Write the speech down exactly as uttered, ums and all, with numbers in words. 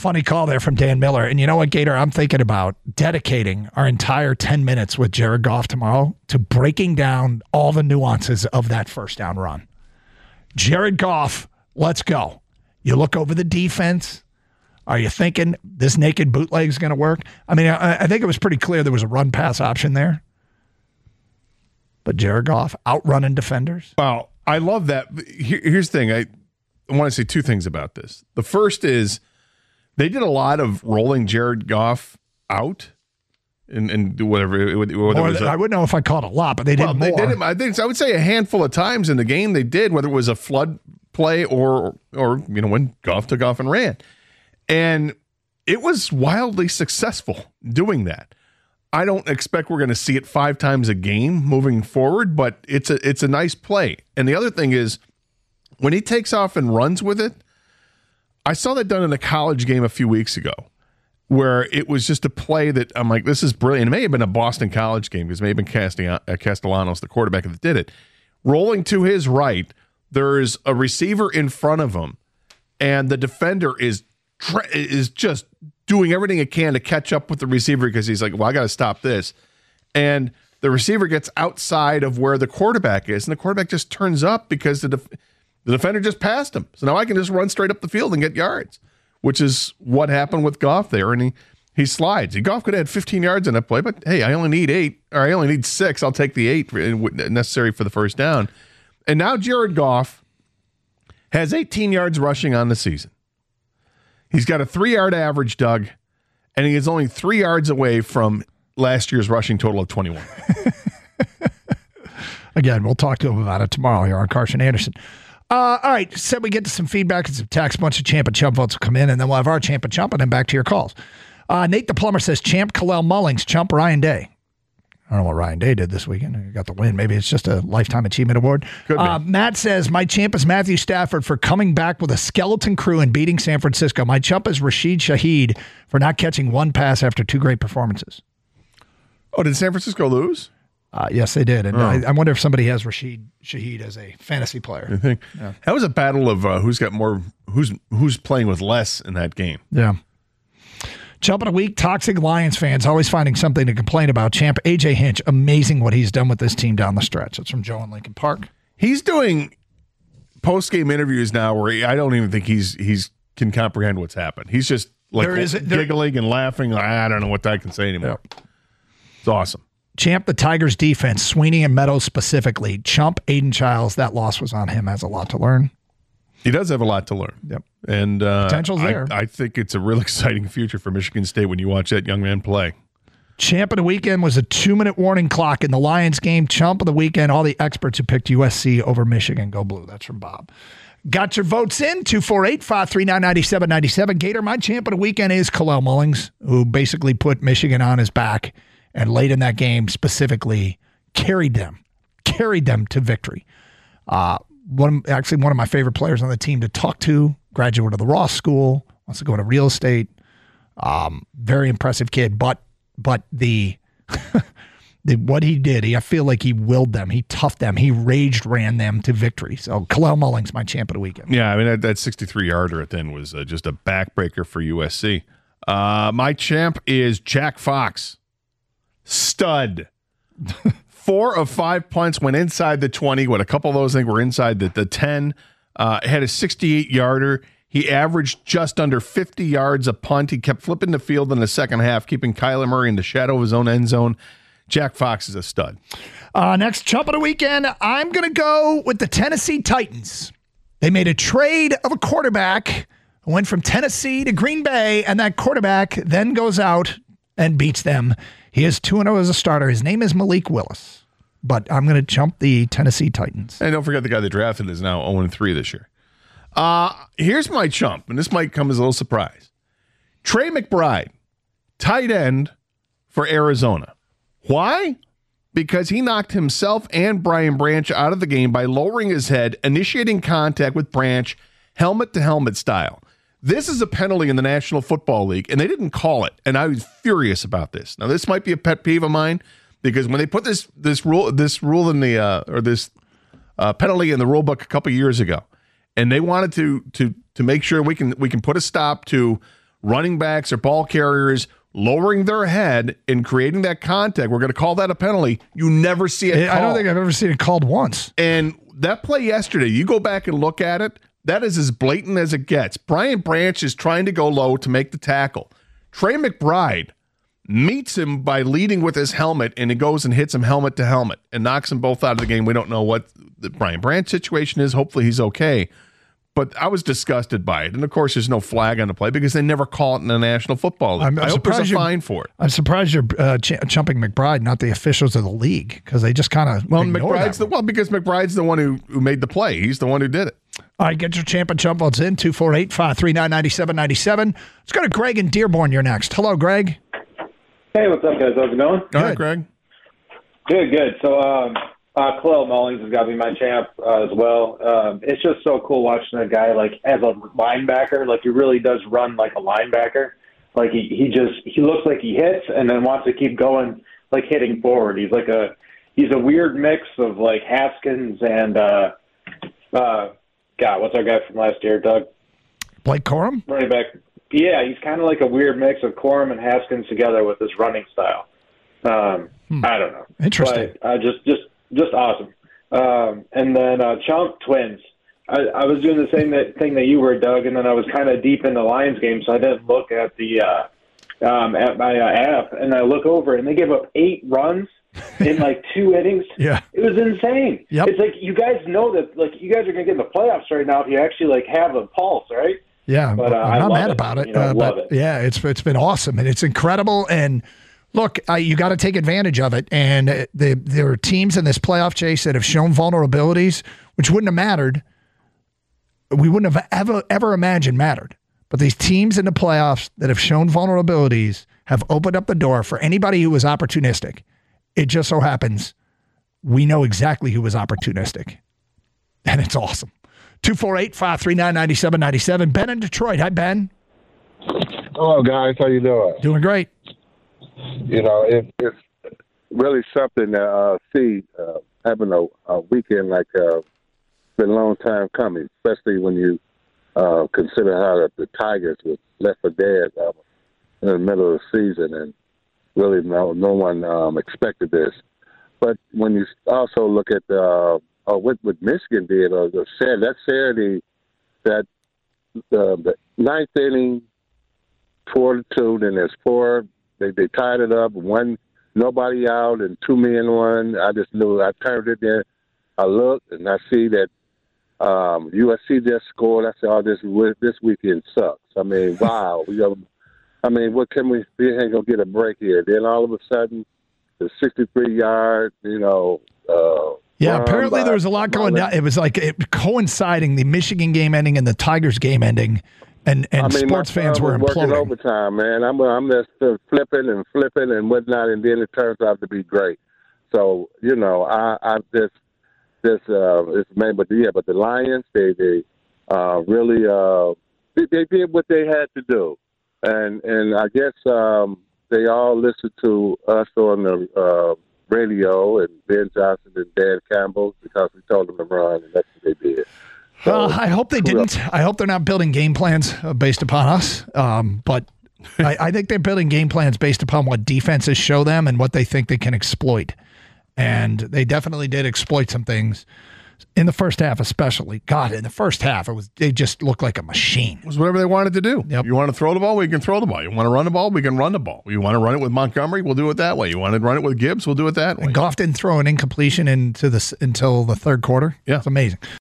Funny call there from Dan Miller. And you know what, Gator? I'm thinking about dedicating our entire ten minutes with Jared Goff tomorrow to breaking down all the nuances of that first down run. Jared Goff, let's go. You look over the defense. Are you thinking this naked bootleg is going to work? I mean, I, I think it was pretty clear there was a run-pass option there. But Jared Goff outrunning defenders. Wow, I love that. Here, here's the thing. I, I want to say two things about this. The first is they did a lot of rolling Jared Goff out and, and do whatever. whether Or it was I a, wouldn't know if I caught a lot, but they did well, more. they did it, I think I would say a handful of times in the game they did, whether it was a flood play or or you know when Goff took off and ran. And it was wildly successful doing that. I don't expect we're going to see it five times a game moving forward, but it's a it's a nice play. And the other thing is, when he takes off and runs with it, I saw that done in a college game a few weeks ago, where it was just a play that I'm like, this is brilliant. It may have been a Boston College game because it may have been Castilla- uh, Castellanos, the quarterback that did it. Rolling to his right, there's a receiver in front of him, and the defender is is just doing everything it can to catch up with the receiver because he's like, well, I got to stop this. And the receiver gets outside of where the quarterback is, and the quarterback just turns up because the def- the defender just passed him. So now I can just run straight up the field and get yards, which is what happened with Goff there. And he, he slides. Goff could have had fifteen yards in that play, but hey, I only need eight, or I only need six. I'll take the eight necessary for the first down. And now Jared Goff has eighteen yards rushing on the season. He's got a three-yard average, Doug, and he is only three yards away from last year's rushing total of twenty-one. Again, we'll talk to him about it tomorrow here on Carson Anderson. Uh, all right, said we get to some feedback and some text. A bunch of Champ and Chump votes will come in, and then we'll have our Champ and Chump, and then back to your calls. Uh, Nate the Plumber says, Champ, Khalil Mullings, Chump, Ryan Day. I don't know what Ryan Day did this weekend. He got the win. Maybe it's just a Lifetime Achievement Award. Uh, Matt says, my champ is Matthew Stafford for coming back with a skeleton crew and beating San Francisco. My chump is Rashid Shaheed for not catching one pass after two great performances. Oh, did San Francisco lose? Uh, yes, they did. And oh. I, I wonder if somebody has Rashid Shaheed as a fantasy player. You think? Yeah. That was a battle of uh, who's got more, who's who's playing with less in that game. Yeah. Chump of the week, toxic Lions fans always finding something to complain about. Champ, A J Hinch, amazing what he's done with this team down the stretch. That's from Joe in Lincoln Park. He's doing post-game interviews now where he, I don't even think he's he's can comprehend what's happened. He's just like there is, there, giggling and laughing. Like, I don't know what I can say anymore. Yep. It's awesome. Champ, the Tigers defense, Sweeney and Meadows specifically. Chump, Aiden Childs, that loss was on him, has a lot to learn. He does have a lot to learn. Yep. And uh, potential's there. I, I think it's a real exciting future for Michigan State when you watch that young man play. Champ of the weekend was a two-minute warning clock in the Lions game. Chump of the weekend, all the experts who picked U S C over Michigan. Go Blue. That's from Bob. Got your votes in, two four eight, five three nine, nine seven nine seven. Gator, my champ of the weekend is Khalil Mullings, who basically put Michigan on his back and late in that game specifically carried them, carried them to victory. Uh, one actually one of my favorite players on the team to talk to, graduate of the Ross School, wants to go into real estate. Um, very impressive kid, but but the, the what he did, he, I feel like he willed them, he toughed them, he raged ran them to victory. So Khalil Mullings, my champ of the weekend. Yeah, I mean that, that sixty-three yarder at the end was uh, just a backbreaker for U S C. Uh, my champ is Jack Fox, stud. Four of five punts went inside the twenty. What a couple of those things were inside the, the ten. Uh, had a sixty-eight yarder. He averaged just under fifty yards a punt. He kept flipping the field in the second half, keeping Kyler Murray in the shadow of his own end zone. Jack Fox is a stud. Uh, next chump of the weekend, I'm going to go with the Tennessee Titans. They made a trade of a quarterback who went from Tennessee to Green Bay, and that quarterback then goes out and beats them. He is two and oh as a starter. His name is Malik Willis. But I'm going to jump the Tennessee Titans. And don't forget the guy that drafted is now oh and three this year. Uh, here's my chump, and this might come as a little surprise. Trey McBride, tight end for Arizona. Why? Because he knocked himself and Brian Branch out of the game by lowering his head, initiating contact with Branch, helmet-to-helmet style. This is a penalty in the National Football League, and they didn't call it, and I was furious about this. Now, this might be a pet peeve of mine, because when they put this this rule this rule in the uh, or this uh, penalty in the rule book a couple years ago, and they wanted to to to make sure we can we can put a stop to running backs or ball carriers lowering their head and creating that contact, we're going to call that a penalty. You never see it I don't think I've ever seen it called once. And that play yesterday, you go back and look at it, that is as blatant as it gets. Brian Branch is trying to go low to make the tackle. Trey McBride meets him by leading with his helmet, and he goes and hits him helmet to helmet and knocks them both out of the game. We don't know what the Brian Branch situation is. Hopefully he's okay. But I was disgusted by it. And, of course, there's no flag on the play because they never call it in the National Football League. I'm, I'm I hope there's a you're- fine for it. I'm surprised you're uh, ch- chumping McBride, not the officials of the league, because they just kind of Well, McBride's the well because McBride's the one who, who made the play. He's the one who did it. All right, get your champ and chump votes in, two four eight, five three nine, nine seven nine seven. Let's go to Greg in Dearborn. You're next. Hello, Greg. Hey, what's up, guys? How's it going? All right, Greg. Good, good. So, um, uh, Khalil Mullings has got to be my champ uh, as well. Um, it's just so cool watching a guy, like, as a linebacker. Like, he really does run like a linebacker. Like, he, he just, he looks like he hits and then wants to keep going, like, hitting forward. He's like a, he's a weird mix of, like, Haskins and, uh, uh, God, what's our guy from last year, Doug? Blake Corum? Running back. Yeah, he's kind of like a weird mix of Corum and Haskins together with his running style. Um, Hmm. I don't know. Interesting. But, uh, just, just, just awesome. Um, and then uh, Chunk twins. I, I was doing the same that, thing that you were, Doug, and then I was kind of deep in the Lions game, so I didn't look at the uh, um, at my uh, app. And I look over, and they gave up eight runs in like two innings. Yeah. It was insane. Yep. It's like you guys know that, like you guys are going to get in the playoffs right now if you actually like have a pulse, right? Yeah, But, uh, I'm I not love mad it. about it. You know, uh, love but it. yeah, it's it's been awesome and it's incredible. And look, uh, you got to take advantage of it. And uh, the, there are teams in this playoff chase that have shown vulnerabilities, which wouldn't have mattered. We wouldn't have ever ever imagined mattered. But these teams in the playoffs that have shown vulnerabilities have opened up the door for anybody who was opportunistic. It just so happens we know exactly who was opportunistic, and it's awesome. two four eight, five three nine, nine seven nine seven. Ben in Detroit. Hi, Ben. Hello, guys. How you doing? Doing great. You know, it, it's really something to uh, see uh, having a, a weekend like uh, been a long time coming, especially when you uh, consider how the, the Tigers was left for dead uh, in the middle of the season, and really no, no one um, expected this. But when you also look at uh, uh, what, what Michigan did, or the Saturday, that Saturday, that uh, the ninth inning, four to two, then there's four. They they tied it up, one nobody out, and two men won. I just knew. I turned it there. I looked and I see that um, U S C just scored. I said, "Oh, this this weekend sucks." I mean, wow. we got, I mean, what can we? We ain't gonna get a break here. Then all of a sudden, the sixty-three yard, you know. Uh, Yeah, apparently there was a lot going down. It was like it, coinciding the Michigan game ending and the Tigers game ending, and, and I mean, sports my fans son were was working imploding. overtime, man. I'm I'm just uh, flipping and flipping and whatnot, and then it turns out to be great. So you know, I I just just uh, it's man, but yeah, but the Lions they they uh, really uh, they, they did what they had to do, and and I guess um, they all listened to us on the uh, radio and Ben Johnson and Dan Campbell because we told them to run, and that's what they did. So, Well, I hope they didn't. I hope they're not building game plans uh, based upon us. Um, but I, I think they're building game plans based upon what defenses show them and what they think they can exploit. And they definitely did exploit some things in the first half, especially. God, in the first half, it was they just looked like a machine. It was whatever they wanted to do. Yep. You want to throw the ball, we can throw the ball. You want to run the ball, we can run the ball. You want to run it with Montgomery, we'll do it that way. You want to run it with Gibbs, we'll do it that way. And Goff didn't throw an incompletion into the until the third quarter. Yeah. It's amazing.